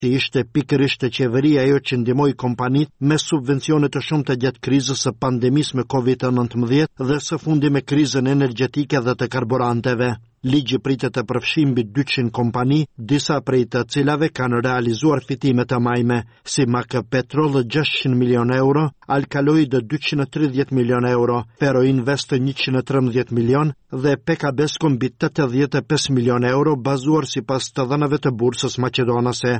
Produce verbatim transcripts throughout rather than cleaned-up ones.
Si ishte pikërisht e qeveria ajo që ndihmoi kompanitë me subvencione të shumta gjatë krizës së pandemisë me kovid nëntëmbëdhjetë dhe së fundi me krizën energjetike dhe të karburanteve. Ligji pritet të përfshijë mbi dyqind kompani, disa prej të cilave kanë realizuar fitime të majme, si M A K Petrol gjashtëqind milion euro, Alkaloi dë dyqind e tridhjetë milion euro, Ferroinvest njëqind e trembëdhjetë milion dhe P K Besko mbi tetëdhjetë e pesë milion euro bazuar sipas të dhënave të bursës maqedonase.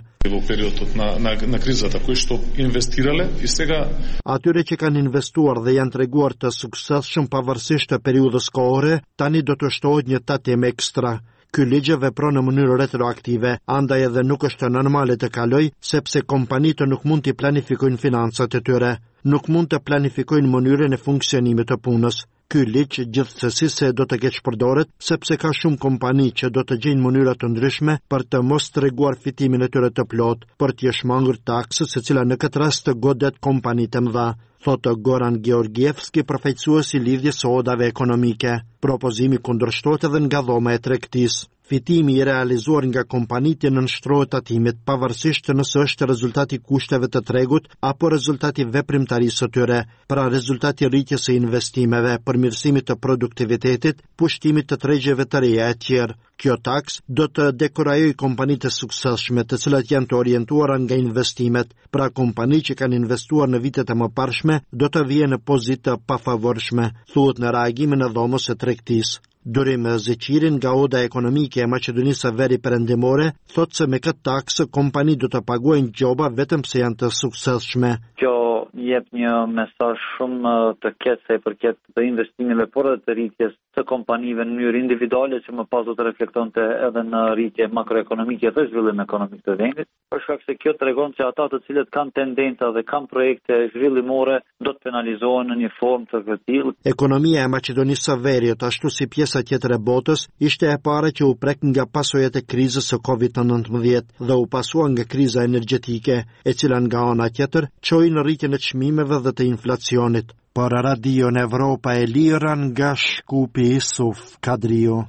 Na krizata koje što investirale i svega atyre që kanë investuar dhe janë treguar të suksesshëm pavarësisht të periudhës kohore, tani do të shtohet një tatim ekstra. Ky ligj vepron në mënyrë retroaktive, andaj edhe nuk është normale të kaloj, sepse kompanitë nuk mund të planifikojnë financat e tyre, nuk mund të planifikojnë mënyrën e funksionimit të punës. Ky ligj gjithsesi se do të keq përdoret, sepse ka shumë kompani që do të gjejnë mënyra të ndryshme për të mos treguar fitimin e tyre të plot, për të shmangur taksës, e cila në këtë rast të godet kompanitë të mëdha, thotë Goran Georgievski, përfaqësuesi i lidhjes së odave ekonomike. Propozimi kundërshtohet edhe nga dhoma e tregtisë. Fitimi i realizuar nga kompanitë nënshtrohet tatimit, pavarësisht nëse është rezultati i kushteve të tregut apo rezultati veprimtarisë së tyre, pra rezultati i rritjes së investimeve, përmirësimit të produktivitetit, pushtimit të tregjeve të reja e tjerë. Kjo taks do të dekurajojë kompanitë të suksesshme, të cilat janë të orientuara nga investimet, pra kompani që kanë investuar në vitet e mëparshme do të vijnë në pozitë të pafavorshme, thuhet në reagimin e dhomës së tregtisë. Dorim Zeqirin nga oda ekonomike e Maqedonisë së Veri Perëndimore thotë se me këtë taksë kompani do të paguajnë gjoba vetëm pse janë të suksesshme. Kjo jep një mesazh shumë të keq sa i përket të investimeve por edhe të rritjes të kompanive në mënyrë individuale që më pas do të reflektonte edhe në rritje makroekonomike dhe zhvillim ekonomik të vendit, për shkak se kjo tregon se ata të cilët kanë tendenca dhe kanë projekte zhvillimore do të penalizohen në një formë të tillë. Ekonomia e Maqedonisë së Veriut, ashtu si pjesa tjetër e botës, ishte e para që u prek nga pasojat e krizës së kovid nëntëmbëdhjetë dhe u pasua nga kriza energjetike, e cila nga ana tjetër çoi në rritjen e çmimeve dhe të inflacionit. Për Radio në Evropa e Lira nga Shkupi Isuf Kadrio.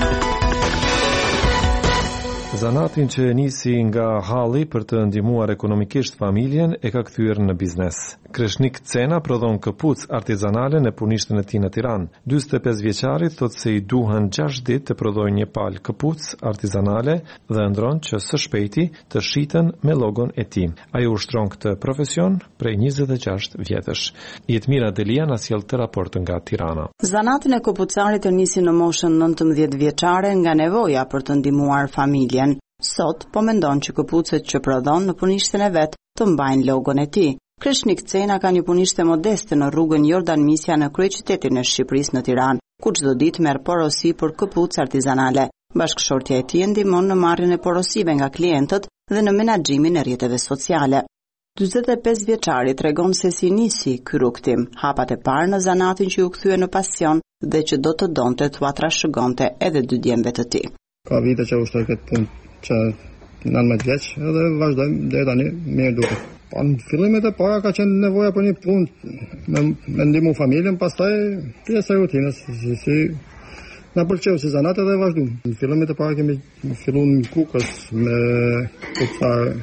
Zanatin që nisi nga halli për të ndihmuar ekonomikisht familjen e ka kthyer në biznes. Kreshnik Cena prodhon këpuc artizanale në punishtën e tij në Tiranë. njëzet e pesë vjeçari thotë se i duhen gjashtë ditë të prodhojë një palë këpuc artizanale dhe ndron që së shpejti të shiten me logon e tij. Ai ushtron këtë profesion prej njëzet e gjashtë vjetësh. Jetmira Delia na sjell të raport nga Tirana. Zanatin e këpucarit e nisi në moshën nëntëmbëdhjetë vjeçare nga nevoja për të ndihmuar familjen. Sot po mendon që këpucet që prodhon në punishtën e vet të mbajnë logon e tij. Kreshnik Cena ka një punishte modeste në rrugën Jordan Misja në kryeqytetin e Shqipërisë në Tiranë, ku çdo ditë merr porosi për këpucë artizanale. Bashkëshortja e tij ndihmon në marrjen e porosive nga klientët dhe në menaxhimin e rrjeteve sociale. njëzet e pesë vjeçari tregon se si nisi ky rrugtim, hapat e parë në zanatin që u kthye në pasion dhe që do të donte t'ua trashëgonte edhe dy djemve të tij. Ka vite që ushtoj këtë punë që nëntëmbëdhjetë vjeç edhe vazhdojmë deri tani mirë duket. Po në fillimet e para ka qenë nevoja për një punë me, me ndihmu familjen, pastaj pjesë e rutinës, si, si na pëlqeu si zanat edhe vazhdojmë. Në fillimet e para kemi filluar në Kukës me kucar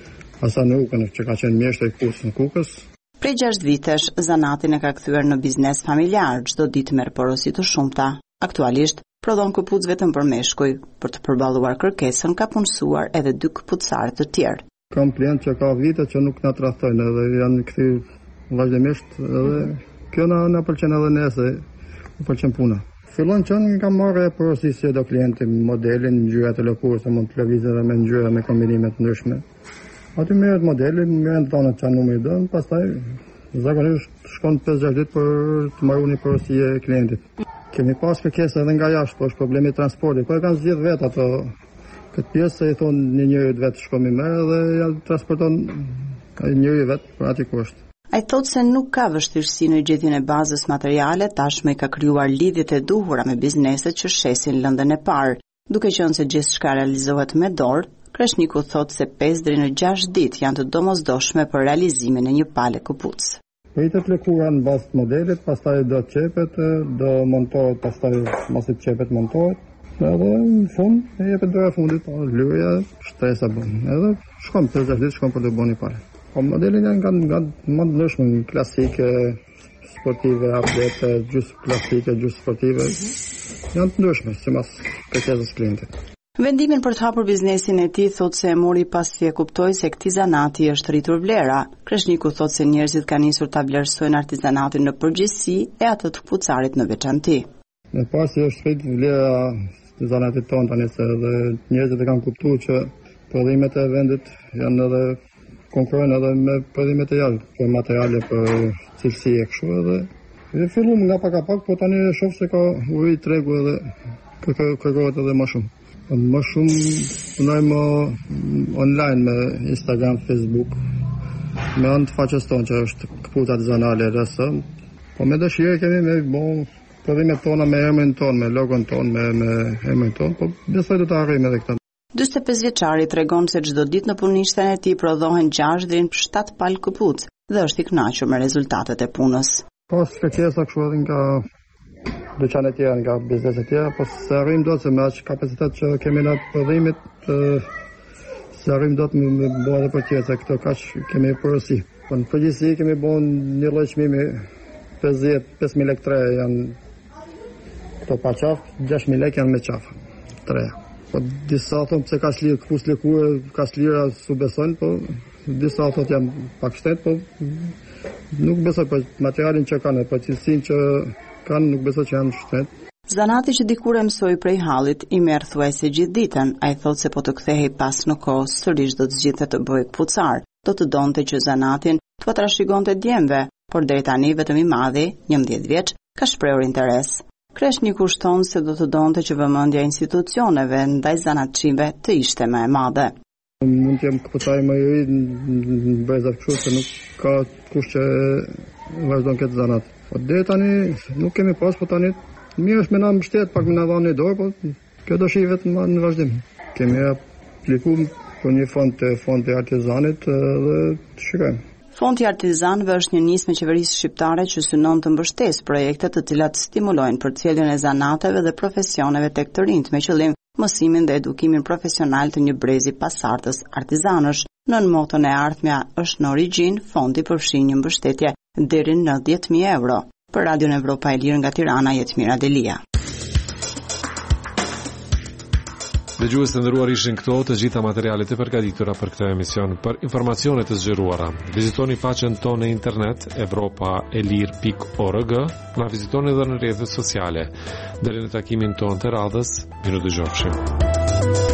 Hasan Rukën, që ka qenë mjeshtër i kursë në Kukës. Prej gjashtë vitesh, zanatin e ka kthyer në biznes familjar, çdo ditë merr porosi të shumta. Aktualisht prodhon këpucë vetëm për meshkuj. Për të përballuar kërkesën ka punësuar edhe dy këpucarë të tjerë. Kam klient që ka vite që nuk na tradhtojnë edhe janë kthyer vazhdimisht edhe kjo na na pëlqen edhe ne se më pëlqen puna. Fillon që nga marrë porosi se do klienti modelin, ngjyra të lëkurës, mund të lëvizë edhe me ngjyra me kombinime të ndryshme. Aty merret modeli, merren tonat çan numri don, pastaj zakonisht shkon pesë gjashtë ditë për të marrë një porosi e klientit. Kemi pas kërkesa edhe nga jashtë, po është problemi i transportit. Po e kanë zgjedh vet ato këtë pjesë se i thon një njëri vet shkomi merr dhe ja transporton ka njëri vet për atë kusht. Ai thotë se nuk ka vështirësi në gjetjen e bazës materiale, tashmë ka krijuar lidhjet e duhura me bizneset që shesin lëndën e parë. Duke qenë se gjithçka realizohet me dorë, Kreshniku thotë se pesë deri në gjashtë ditë janë të domosdoshme për realizimin e një pale këpucë. Pritet lëkura në bazë të modelit, pastaj do qepet, do montohet, pastaj mos i qepet montohet. Edhe në fund e jepet dora fundit, po lëja shtresa bën. Edhe shkon pesëdhjetë ditë shkon për të bënë fare. Po modelet janë nga nga më të ndryshme, klasike, sportive, atlete, gjysmë klasike, gjysmë sportive. Janë të ndryshme, sipas kërkesës klientit. Vendimin për të hapur biznesin e tij thotë se e mori pasi e kuptoi se këtij zanati është rritur vlera. Kreshniku thotë se njerëzit kanë nisur ta vlerësojnë artizanatin në përgjithësi e atë të këpucarit në veçantë. Në pasi është rrit vlera të zanatit tonë tani se edhe njerëzit e kanë kuptuar që prodhimet e vendit janë edhe konkurrojnë edhe me prodhimet e jashtë, për materiale, për cilësi e kështu edhe. E fillum nga pak a pak, po tani e shoh se ka uri tregu edhe kërkohet edhe më shumë. Më shumë punojmë online me Instagram, Facebook, me anë të faqes tonë që është këpuca artizanale rësë. Po me dëshirë kemi me bon prodhimet tona me emrin tonë, me logon tonë, me, me emrin tonë, po besoj do të arrijmë edhe këtë. dyzet e pesë vjeçari tregon se çdo ditë në punishten e tij prodhohen gjashtë deri në shtatë palë këpucë dhe është i kënaqur me rezultatet e punës. Po shkëqesa kështu edhe nga dyqane e tjera, nga biznese tjera, po se arrim do të me aq kapacitet që kemi në prodhimit, se arrim do të me bo edhe për tjetë, se këto kaq kemi përësi. Po në përgjithësi kemi bo një lloj çmimi pesë mijë lekë tre janë këto pa qafë, gjashtë mijë lekë janë me qafë, treja. Po disa thonë pse ka shlirë, këpus lëkure, ka shlira su besojnë, po disa thotë janë pak shtet, po nuk besoj për materialin që kanë, për cilësinë që kanë, nuk besoj që janë shtet. Zanati që dikur e mësoi prej hallit i merr thuajse gjithë ditën, ai thotë se po të kthehej pas në kohë, sërish do të zgjidhte të bëjë këpucar. Do të donte që zanatin t'u trashëgonte djemve, por deri tani vetëm i madhi, njëmbëdhjetë vjeç, ka shprehur interes. Kreshniku shton se do të donte që vëmendja e institucioneve ndaj zanatçive të ishte më e madhe. Mund të jem këpucari më i ri në brezat kështu, se nuk ka kush që vazhdon këtë zanat. Po deri tani nuk kemi pas, po tani mirë është me na mbështet, pak me na dhënë dorë, po kjo do shi vetëm në vazhdim. Kemi aplikuar për një fond të fond të artizanit dhe të shikojmë. Fondi Artizanëve është një nismë e qeverisë shqiptare që synon të mbështesë projekte të cilat stimulojnë përcjelljen e zanateve dhe profesioneve tek të rinjt me qëllim mësimin dhe edukimin profesional të një brezi pasardhës artizanësh. Nën moton e ardhmja është në origjinë, fondi përfshin një mbështetje deri në dhjetë mijë euro. Për Radion Evropa e Lirë nga Tirana, Jetmira Delia. Dëgjues të nderuar, ishin këto të gjitha materialet e përgatitura për këtë emision. Për informacione të zgjeruara, vizitoni faqen tonë në internet evropaelir pikë org, na vizitoni edhe në rrjetet sociale. Deri në takimin tonë të radhës, miru dëgjofshim.